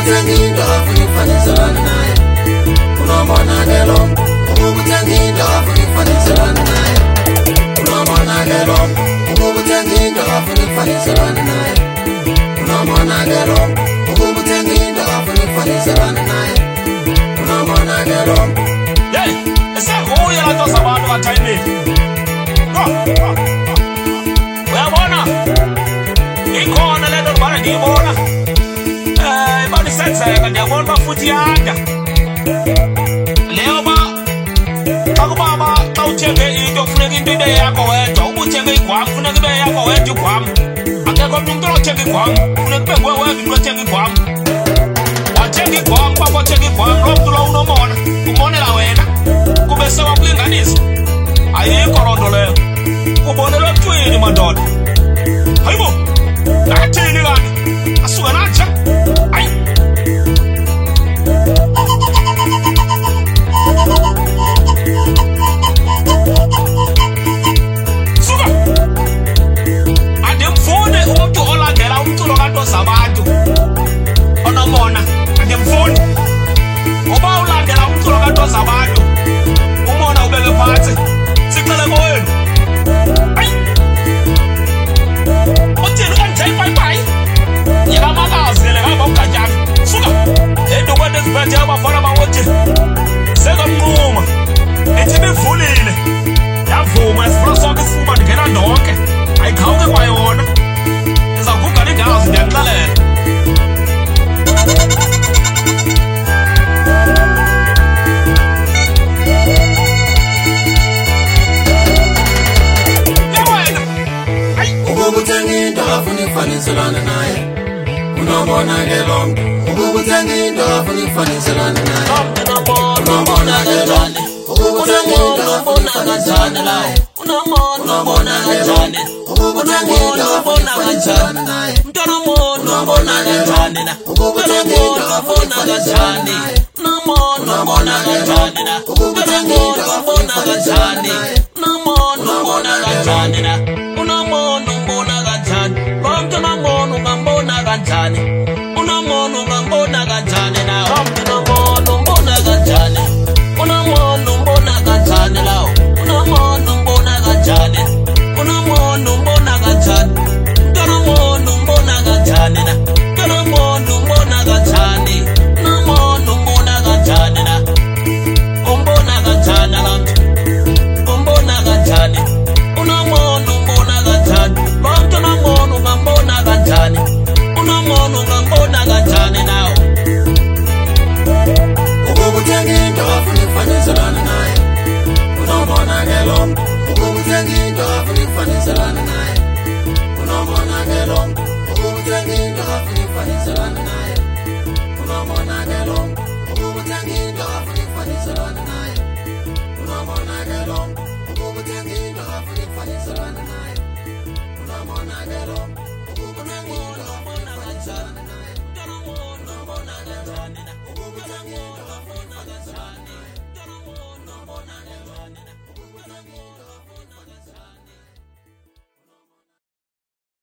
ukubuthenginto afuna ifaniselana naye unomonakelo ukubuthenginto afuna ifaniselana naye unomonakelo ukubuthenginto afuna ifaniselana naye unomonakelo ukubuthenginto afuna ifaniselana naye unomonakelo hey esehuya lato zabantu bathayini uyabona ikhona lento bana ngiyibona banisenzeka ndiyabona bafuthi yanda leyo ba akubaba xa uthenge into kufuneka into ibe yakho wedwa ubuthenge igwam kufuneka ibe yakho wedwa igwam akekho umuntu othenga igwam kufuneka kube nguwe wedwa umuntu othenga igwam wathenga igwam kwakho othenga igwam loo mntu lo unomona umonela wena kube sewakulinganisa ayikho loo nto leyo kubonelwa ebuntwini mandoda hayibo nathini kanti asuka natsha hayi suka andimfuni umntu olandela umculo kanto zabantu onomona andimfuni uba ulandela umculo kanto zabantu umona ubeke phantsi sicele kowenu hayi uthini kanjani bye-bye yekamakazi lekamba ugatyana suka endokwento eziphethe abafana bawothi sekamnquma ethi bivulile yavuma esifuna sonke isifuba ndingena ndonke ayikhawuke kwayona ndizawuguga nengazi ndiyaxelela ukubuthenginto afuna ifaniselana naye unomonakelo ukubuthenginto afuna ifaniselana naye unomonakelo ukubuthenginto afuna ifaniselana naye unomonakelo ukubuthenginto afuna ifaniselana naye unomonakelo ukubuthenginto afuna ifaniselana naye unomonakelo ukubuthenginto afuna ifaniselana naye unomono mbona kanjani bonke unomono ngambona kanjani unomono ngambona kanjani nawo unomono mbona kanjani unomono mbona kanjani lawo unomono mbona kanjani unomono mbona kanjani unomono mbona kanjani na unomono mbona kanjani unomono mbona kanjani na umbona kanjani la umbona kanjani unomono mbona kanjani bonke unomono ngambona kanjani unomono ngambona kanjani nawo ukubuthenginto afuna ifaniselana naye unomonakelo ukubuthenginto afuna ifaniselana naye unomonakelo ukubuthenginto afuna ifaniselana naye unomonakelo